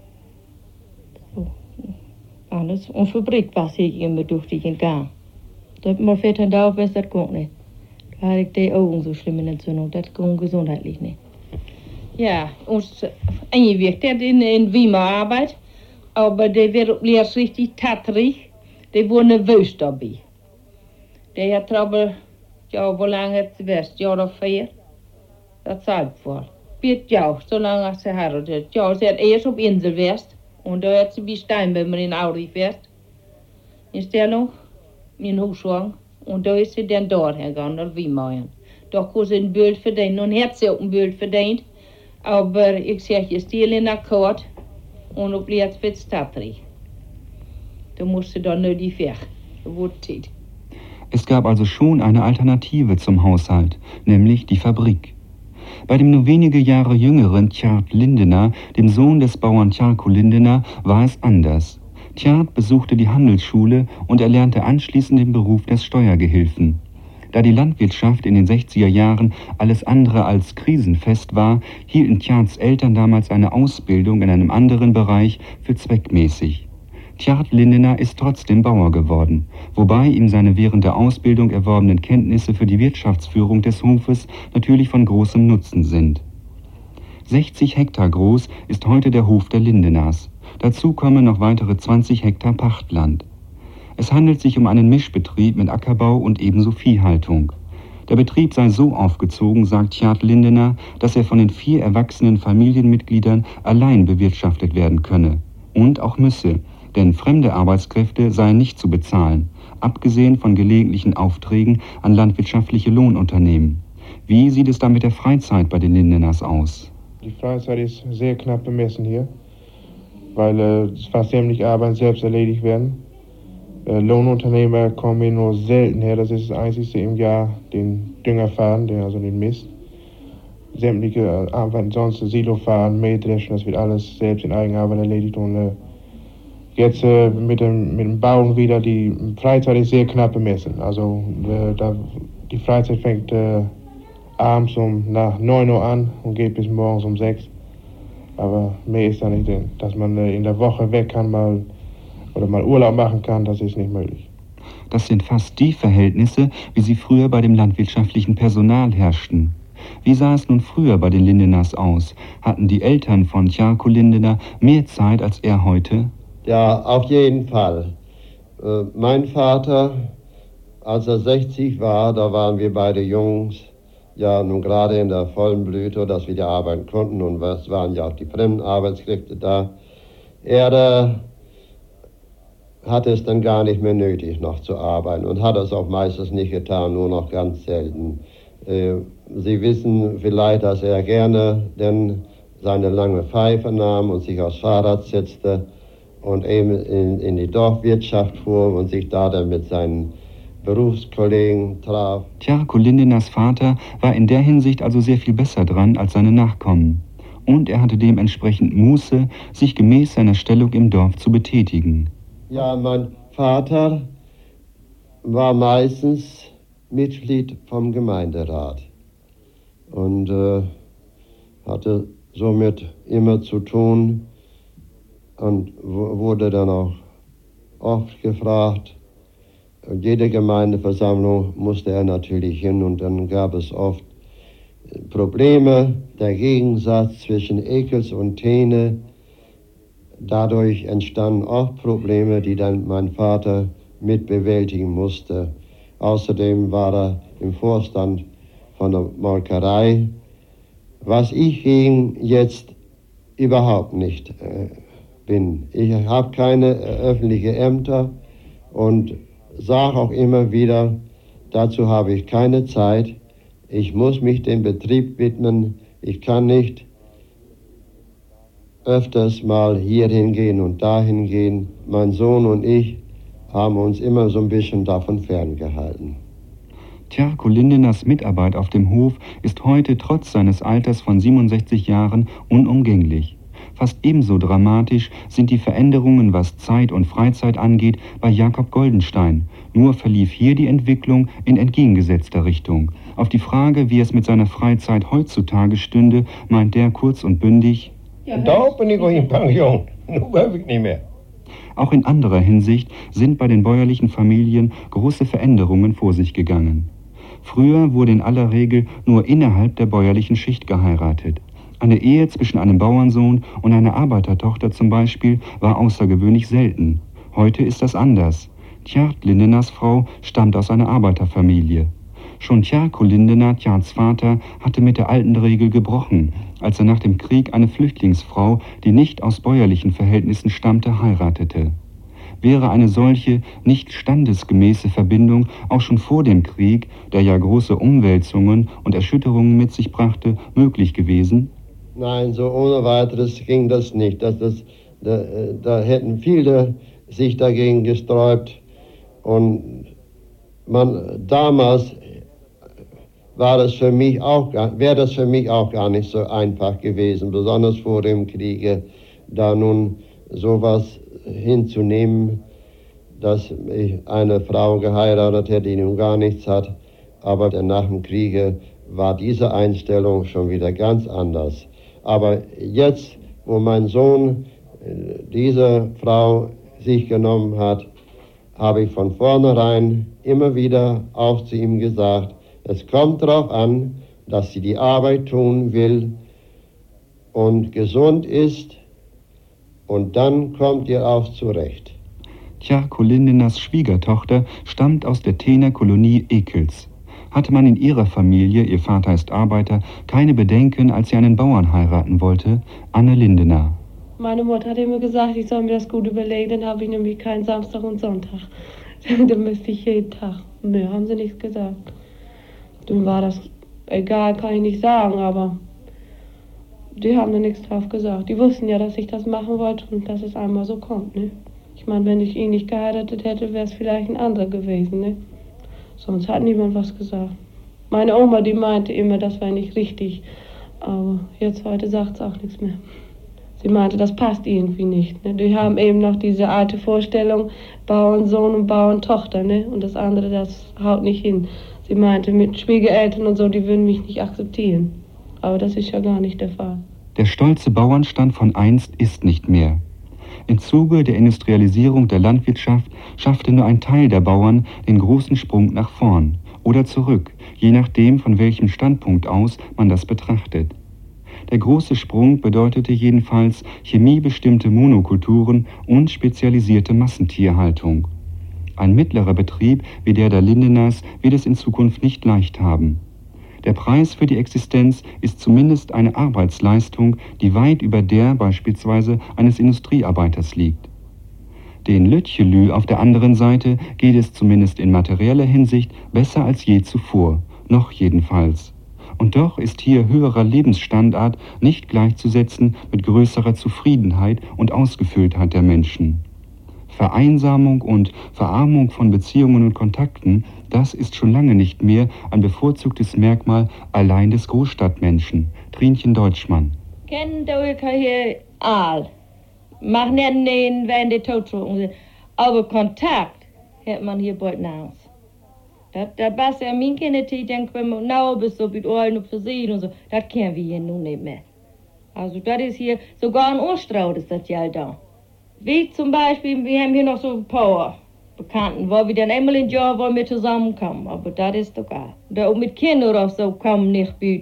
Anders, en fabrik was ik immer durfte ich in gang. Dat man 14 Tage was, das kon nicht. Da hatte ich die Augen so schlimm in Entzündung, das ging gesundheitlich nicht. Ja, uns eingewirkt hat in Wiemer-Arbeit, aber der wird erst richtig tatrig, der wurde nervös dabei. Der hat trouble, ja, wo lange es wärst, ja oder 4, das sagt wohl. Wird ja, so lange als sie heiratet. Ja, sie hat erst auf Insel wärst, und da hat sie wie Steinbömer in Aurich wärst, in Stellung, in Husschwang. Und da ist sie dann dort hergegangen, nach Wiemeien. Da konnte sie ein Bild verdienen, und hat sie auch ein Bild verdient. Aber ich sage, ich stehe in Akkord und ob jetzt wird es tatrig. Da musste dann nötig weg. Da wurde Zeit. Es gab also schon eine Alternative zum Haushalt, nämlich die Fabrik. Bei dem nur wenige Jahre jüngeren Tjard Lindener, dem Sohn des Bauern Tjarko Lindener, war es anders. Tjard besuchte die Handelsschule und erlernte anschließend den Beruf des Steuergehilfen. Da die Landwirtschaft in den 60er Jahren alles andere als krisenfest war, hielten Tjards Eltern damals eine Ausbildung in einem anderen Bereich für zweckmäßig. Tjard Lindener ist trotzdem Bauer geworden, wobei ihm seine während der Ausbildung erworbenen Kenntnisse für die Wirtschaftsführung des Hofes natürlich von großem Nutzen sind. 60 Hektar groß ist heute der Hof der Lindeners. Dazu kommen noch weitere 20 Hektar Pachtland. Es handelt sich um einen Mischbetrieb mit Ackerbau und ebenso Viehhaltung. Der Betrieb sei so aufgezogen, sagt Tjard Lindener, dass er von den 4 erwachsenen Familienmitgliedern allein bewirtschaftet werden könne. Und auch müsse, denn fremde Arbeitskräfte seien nicht zu bezahlen, abgesehen von gelegentlichen Aufträgen an landwirtschaftliche Lohnunternehmen. Wie sieht es dann mit der Freizeit bei den Lindeners aus? Die Freizeit ist sehr knapp bemessen hier, weil fast sämtliche Arbeiten selbst erledigt werden. Lohnunternehmer kommen hier nur selten her, das ist das Einzige im Jahr, den Dünger fahren, also den Mist. Sämtliche Arbeiten sonst, Silo fahren, Mähdreschen, das wird alles selbst in Eigenarbeit erledigt. Und jetzt mit dem Bauen wieder, die Freizeit ist sehr knapp bemessen. Also die Freizeit fängt abends nach 9 Uhr an und geht bis morgens um 6. Aber mehr ist da nicht drin. Dass man in der Woche weg kann oder mal Urlaub machen kann, das ist nicht möglich. Das sind fast die Verhältnisse, wie sie früher bei dem landwirtschaftlichen Personal herrschten. Wie sah es nun früher bei den Lindeners aus? Hatten die Eltern von Tjarko Lindener mehr Zeit als er heute? Ja, auf jeden Fall. Mein Vater, als er 60 war, da waren wir beide Jungs, ja nun gerade in der vollen Blüte, dass wir ja arbeiten konnten und es waren ja auch die fremden Arbeitskräfte da. Er hatte es dann gar nicht mehr nötig, noch zu arbeiten und hat es auch meistens nicht getan, nur noch ganz selten. Sie wissen vielleicht, dass er gerne denn seine lange Pfeife nahm und sich aufs Fahrrad setzte und eben in die Dorfwirtschaft fuhr und sich da dann mit seinen Berufskollegen traf. Tjarko Lindeners Vater war in der Hinsicht also sehr viel besser dran als seine Nachkommen. Und er hatte dementsprechend Muße, sich gemäß seiner Stellung im Dorf zu betätigen. Ja, mein Vater war meistens Mitglied vom Gemeinderat und hatte somit immer zu tun und wurde dann auch oft gefragt. Jede Gemeindeversammlung musste er natürlich hin und dann gab es oft Probleme, der Gegensatz zwischen Ekels und Tene. Dadurch entstanden auch Probleme, die dann mein Vater mit bewältigen musste. Außerdem war er im Vorstand von der Molkerei, was ich gegen jetzt überhaupt nicht bin. Ich habe keine öffentlichen Ämter und sage auch immer wieder, dazu habe ich keine Zeit. Ich muss mich dem Betrieb widmen. Ich kann nicht öfters mal hierhin gehen und dahin gehen. Mein Sohn und ich haben uns immer so ein bisschen davon ferngehalten. Tjarko Lindeners Mitarbeit auf dem Hof ist heute trotz seines Alters von 67 Jahren unumgänglich. Fast ebenso dramatisch sind die Veränderungen, was Zeit und Freizeit angeht, bei Jakob Goldenstein. Nur verlief hier die Entwicklung in entgegengesetzter Richtung. Auf die Frage, wie es mit seiner Freizeit heutzutage stünde, meint der kurz und bündig: Ja, da bin ich in Pension. Nun will ich nicht mehr. Auch in anderer Hinsicht sind bei den bäuerlichen Familien große Veränderungen vor sich gegangen. Früher wurde in aller Regel nur innerhalb der bäuerlichen Schicht geheiratet. Eine Ehe zwischen einem Bauernsohn und einer Arbeitertochter zum Beispiel war außergewöhnlich selten. Heute ist das anders. Tjard Lindeners Frau stammt aus einer Arbeiterfamilie. Schon Tjarko Lindener, Tjards Vater, hatte mit der alten Regel gebrochen, als er nach dem Krieg eine Flüchtlingsfrau, die nicht aus bäuerlichen Verhältnissen stammte, heiratete. Wäre eine solche nicht standesgemäße Verbindung auch schon vor dem Krieg, der ja große Umwälzungen und Erschütterungen mit sich brachte, möglich gewesen? Nein, so ohne weiteres ging das nicht. Das Da hätten viele sich dagegen gesträubt. Und damals wäre das für mich auch gar nicht so einfach gewesen, besonders vor dem Kriege, da nun sowas hinzunehmen, dass ich eine Frau geheiratet hätte, die nun gar nichts hat. Aber nach dem Kriege war diese Einstellung schon wieder ganz anders. Aber jetzt, wo mein Sohn diese Frau sich genommen hat, habe ich von vornherein immer wieder auch zu ihm gesagt, es kommt darauf an, dass sie die Arbeit tun will und gesund ist, und dann kommt ihr auch zurecht. Tjarko Lindeners Schwiegertochter stammt aus der Teener Kolonie Ekels. Hatte man in ihrer Familie, ihr Vater ist Arbeiter, keine Bedenken, als sie einen Bauern heiraten wollte, Anne Lindener. Meine Mutter hat immer gesagt, ich soll mir das gut überlegen, dann habe ich nämlich keinen Samstag und Sonntag. Dann müsste ich jeden Tag. Nö, haben sie nichts gesagt. Dann war das egal, kann ich nicht sagen, aber die haben da nichts drauf gesagt. Die wussten ja, dass ich das machen wollte und dass es einmal so kommt, ne? Ich meine, wenn ich ihn nicht geheiratet hätte, wäre es vielleicht ein anderer gewesen, ne? Sonst hat niemand was gesagt. Meine Oma, die meinte immer, das wäre nicht richtig, aber jetzt heute sagt sie auch nichts mehr. Sie meinte, das passt irgendwie nicht. Ne? Die haben eben noch diese alte Vorstellung, Bauernsohn und Bauerntochter, ne? Und das andere, das haut nicht hin. Sie meinte, mit Schwiegereltern und so, die würden mich nicht akzeptieren. Aber das ist ja gar nicht der Fall. Der stolze Bauernstand von einst ist nicht mehr. Im Zuge der Industrialisierung der Landwirtschaft schaffte nur ein Teil der Bauern den großen Sprung nach vorn oder zurück, je nachdem, von welchem Standpunkt aus man das betrachtet. Der große Sprung bedeutete jedenfalls chemiebestimmte Monokulturen und spezialisierte Massentierhaltung. Ein mittlerer Betrieb wie der Lindeners wird es in Zukunft nicht leicht haben. Der Preis für die Existenz ist zumindest eine Arbeitsleistung, die weit über der beispielsweise eines Industriearbeiters liegt. Den Lütjelü auf der anderen Seite geht es zumindest in materieller Hinsicht besser als je zuvor, noch jedenfalls. Und doch ist hier höherer Lebensstandard nicht gleichzusetzen mit größerer Zufriedenheit und Ausgefülltheit der Menschen. Vereinsamung und Verarmung von Beziehungen und Kontakten, das ist schon lange nicht mehr ein bevorzugtes Merkmal allein des Großstadtmenschen. Trinchen Deutschmann. Kennen du hier all? Mach nicht nähen, wenn die tot sind. Aber Kontakt hat man hier bald naus. Das war ja mein Kindertid, dann können wir nah bis so mit Ohren und Versehen und so. Das kennen wir hier nun nicht mehr. Also das ist hier, sogar ein Osterstraut ist das ja da. Wie zum Beispiel, wir haben hier noch so ein paar Bekannten, wo wir dann einmal im Jahr wollen wir zusammenkommen, aber das ist doch auch. Da auch mit Kindern oder so kommen nicht gut.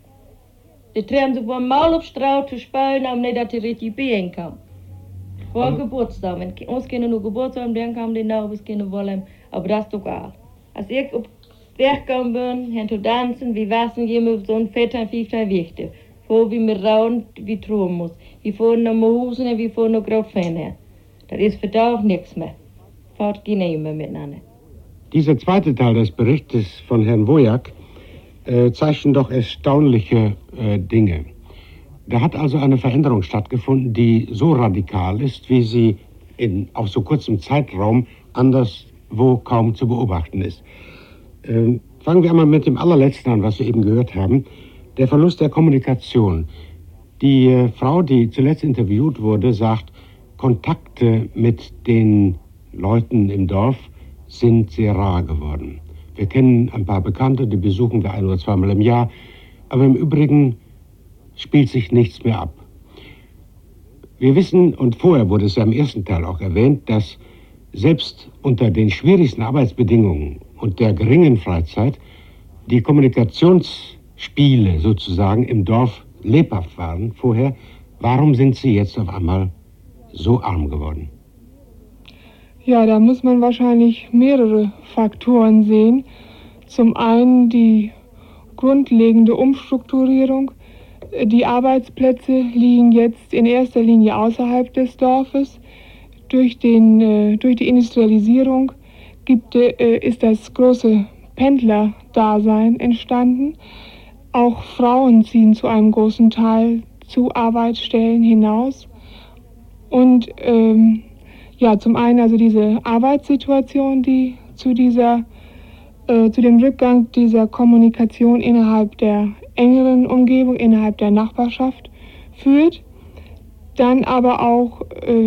Die treffen sich mal auf Straut zu spielen, aber nicht, dass die richtig bein kommen. Vor Geburtstag, wenn uns Kinder nur Geburtstag haben, dann kommen die nach, was Kinder wollen, aber das ist doch auch. Als ich auf Weg gekommen bin, haben zu tanzen, wie wassen jemand so ein Vetter, 15 Wichte. Vor wie mir rauen, wie truhen muss. Wie vor noch Husen und wie vor noch Grotfähne. Das ist für da auch nichts mehr. Fahrt gehen immer miteinander. Dieser zweite Teil des Berichtes von Herrn Wojak zeichnet doch erstaunliche Dinge. Da hat also eine Veränderung stattgefunden, die so radikal ist, wie sie auf so kurzem Zeitraum anderswo kaum zu beobachten ist. Fangen wir einmal mit dem allerletzten an, was wir eben gehört haben. Der Verlust der Kommunikation. Die Frau, die zuletzt interviewt wurde, sagt, Kontakte mit den Leuten im Dorf sind sehr rar geworden. Wir kennen ein paar Bekannte, die besuchen wir ein- oder zweimal im Jahr, aber im Übrigen spielt sich nichts mehr ab. Wir wissen, und vorher wurde es ja im ersten Teil auch erwähnt, dass selbst unter den schwierigsten Arbeitsbedingungen und der geringen Freizeit die Kommunikationsspiele sozusagen im Dorf lebhaft waren vorher. Warum sind sie jetzt auf einmal so arm geworden? Ja, da muss man wahrscheinlich mehrere Faktoren sehen. Zum einen die grundlegende Umstrukturierung. Die Arbeitsplätze liegen jetzt in erster Linie außerhalb des Dorfes. Durch die Industrialisierung ist das große Pendlerdasein entstanden. Auch Frauen ziehen zu einem großen Teil zu Arbeitsstellen hinaus. Und ja, zum einen also diese Arbeitssituation, die zu dem Rückgang dieser Kommunikation innerhalb der engeren Umgebung, innerhalb der Nachbarschaft führt. Dann aber auch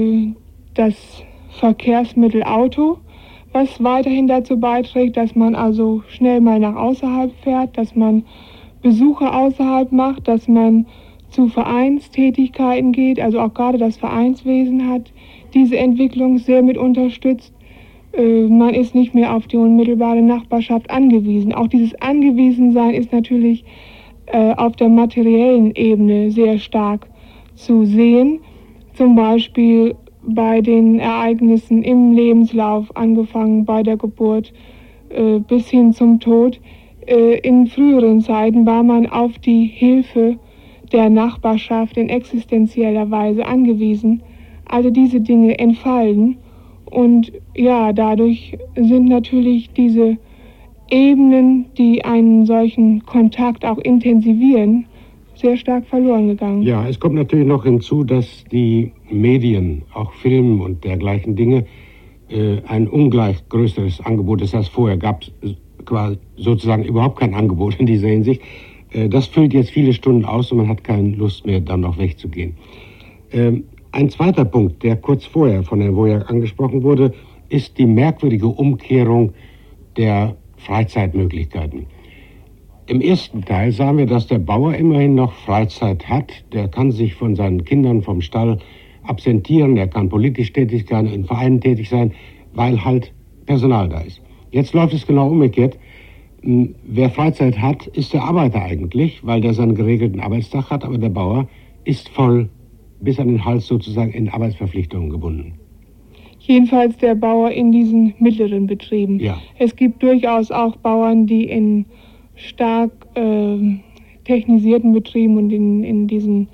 das Verkehrsmittel Auto, was weiterhin dazu beiträgt, dass man also schnell mal nach außerhalb fährt, dass man Besuche außerhalb macht, dass man zu Vereinstätigkeiten geht, also auch gerade das Vereinswesen hat diese Entwicklung sehr mit unterstützt. Man ist nicht mehr auf die unmittelbare Nachbarschaft angewiesen. Auch dieses Angewiesensein ist natürlich auf der materiellen Ebene sehr stark zu sehen. Zum Beispiel bei den Ereignissen im Lebenslauf, angefangen bei der Geburt bis hin zum Tod. In früheren Zeiten war man auf die Hilfe der Nachbarschaft in existenzieller Weise angewiesen. Also diese Dinge entfallen. Und ja, dadurch sind natürlich diese Ebenen, die einen solchen Kontakt auch intensivieren, sehr stark verloren gegangen. Ja, es kommt natürlich noch hinzu, dass die Medien, auch Film und dergleichen Dinge, ein ungleich größeres Angebot ist als vorher. Gab es quasi sozusagen überhaupt kein Angebot in dieser Hinsicht. Das füllt jetzt viele Stunden aus und man hat keine Lust mehr, dann noch wegzugehen. Ein zweiter Punkt, der kurz vorher von Herrn Wojak angesprochen wurde, ist die merkwürdige Umkehrung der Freizeitmöglichkeiten. Im ersten Teil sahen wir, dass der Bauer immerhin noch Freizeit hat. Der kann sich von seinen Kindern vom Stall absentieren, er kann politisch tätig sein, in Vereinen tätig sein, weil halt Personal da ist. Jetzt läuft es genau umgekehrt. Wer Freizeit hat, ist der Arbeiter eigentlich, weil der seinen geregelten Arbeitstag hat, aber der Bauer ist voll bis an den Hals sozusagen in Arbeitsverpflichtungen gebunden. Jedenfalls der Bauer in diesen mittleren Betrieben. Ja. Es gibt durchaus auch Bauern, die in stark technisierten Betrieben und in diesen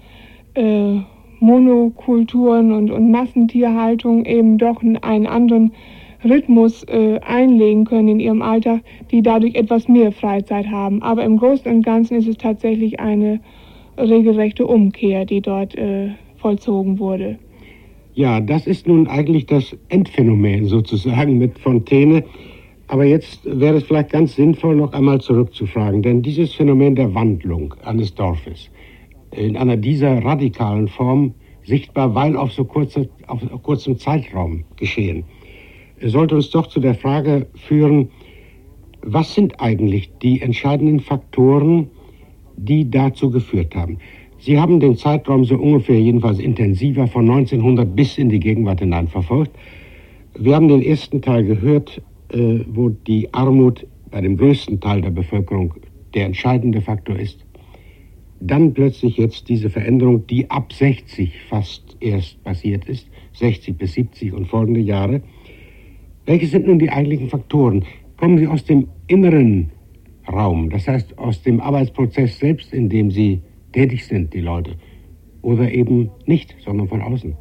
Monokulturen und Massentierhaltung eben doch einen anderen Rhythmus einlegen können in ihrem Alltag, die dadurch etwas mehr Freizeit haben. Aber im Großen und Ganzen ist es tatsächlich eine regelrechte Umkehr, die dort vollzogen wurde. Ja, das ist nun eigentlich das Endphänomen sozusagen mit Fontaine. Aber jetzt wäre es vielleicht ganz sinnvoll, noch einmal zurückzufragen, denn dieses Phänomen der Wandlung eines Dorfes in einer dieser radikalen Form sichtbar, weil auf so kurzem Zeitraum geschehen, sollte uns doch zu der Frage führen, was sind eigentlich die entscheidenden Faktoren, die dazu geführt haben? Sie haben den Zeitraum so ungefähr, jedenfalls intensiver, von 1900 bis in die Gegenwart hinein verfolgt. Wir haben den ersten Teil gehört, wo die Armut bei dem größten Teil der Bevölkerung der entscheidende Faktor ist. Dann plötzlich jetzt diese Veränderung, die ab 60 fast erst passiert ist, 60 bis 70 und folgende Jahre. Welche sind nun die eigentlichen Faktoren? Kommen sie aus dem inneren Raum, das heißt aus dem Arbeitsprozess selbst, in dem sie tätig sind, die Leute, oder eben nicht, sondern von außen?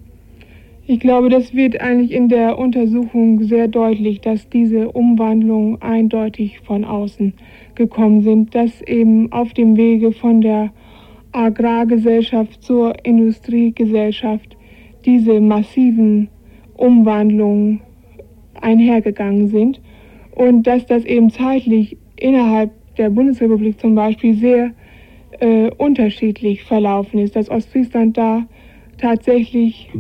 Ich glaube, das wird eigentlich in der Untersuchung sehr deutlich, dass diese Umwandlungen eindeutig von außen gekommen sind, dass eben auf dem Wege von der Agrargesellschaft zur Industriegesellschaft diese massiven Umwandlungen einhergegangen sind und dass das eben zeitlich innerhalb der Bundesrepublik zum Beispiel sehr unterschiedlich verlaufen ist, dass Ostfriesland da tatsächlich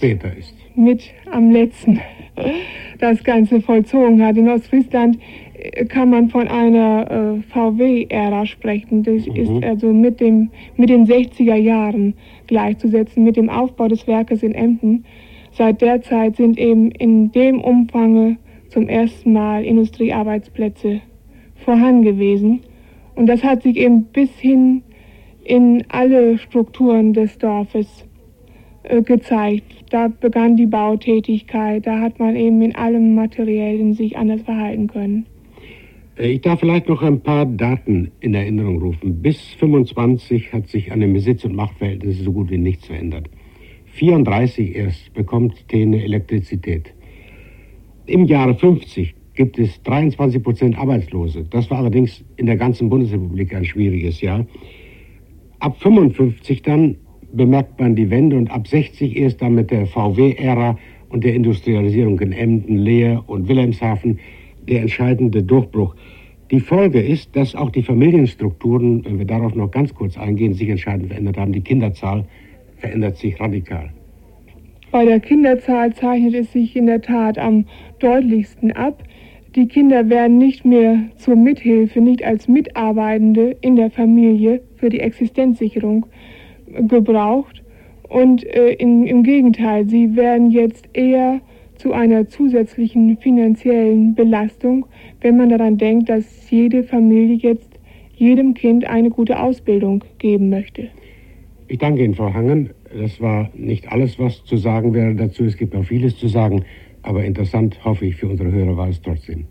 mit am letzten das Ganze vollzogen hat. In Ostfriesland kann man von einer VW-Ära sprechen. Das ist also mit den 60er Jahren gleichzusetzen, mit dem Aufbau des Werkes in Emden. Seit der Zeit sind eben in dem Umfang zum ersten Mal Industriearbeitsplätze vorhanden gewesen. Und das hat sich eben bis hin in alle Strukturen des Dorfes gezeigt. Da begann die Bautätigkeit, da hat man eben in allem Materiellen sich anders verhalten können. Ich darf vielleicht noch ein paar Daten in Erinnerung rufen. Bis 25 hat sich an den Besitz- und Machtverhältnissen so gut wie nichts verändert. 34 erst bekommt Tene Elektrizität. Im Jahre 50 gibt es 23% Arbeitslose. Das war allerdings in der ganzen Bundesrepublik ein schwieriges Jahr. Ab 55 dann bemerkt man die Wende und ab 60 erst dann mit der VW-Ära und der Industrialisierung in Emden, Leer und Wilhelmshaven der entscheidende Durchbruch. Die Folge ist, dass auch die Familienstrukturen, wenn wir darauf noch ganz kurz eingehen, sich entscheidend verändert haben. Die Kinderzahl verändert sich radikal. Bei der Kinderzahl zeichnet es sich in der Tat am deutlichsten ab. Die Kinder werden nicht mehr zur Mithilfe, nicht als Mitarbeitende in der Familie für die Existenzsicherung gebraucht. Und im Gegenteil, sie werden jetzt eher zu einer zusätzlichen finanziellen Belastung, wenn man daran denkt, dass jede Familie jetzt jedem Kind eine gute Ausbildung geben möchte. Ich danke Ihnen, Frau Hangen. Das war nicht alles, was zu sagen wäre dazu. Es gibt noch vieles zu sagen, aber interessant, hoffe ich, für unsere Hörer war es trotzdem.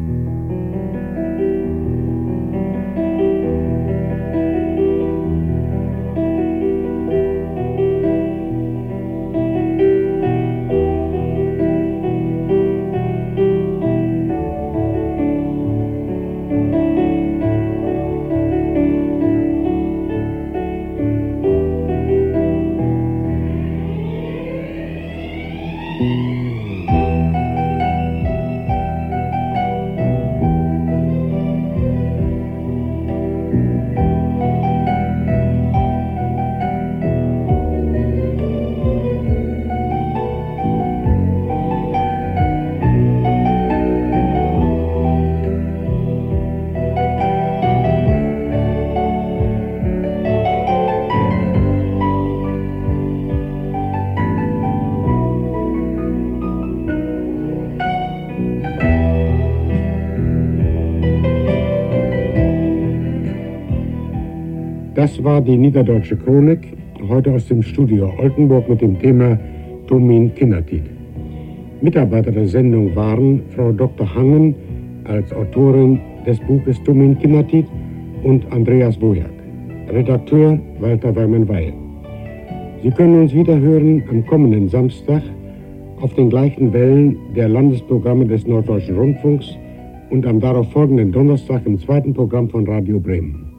Das war die Niederdeutsche Chronik, heute aus dem Studio Oldenburg mit dem Thema Tumin Kinnatit. Mitarbeiter der Sendung waren Frau Dr. Hangen als Autorin des Buches Tumin Kinnatit und Andreas Wojak. Redakteur Walter Weimann-Weihe. Sie können uns wieder hören am kommenden Samstag auf den gleichen Wellen der Landesprogramme des Norddeutschen Rundfunks und am darauf folgenden Donnerstag im zweiten Programm von Radio Bremen.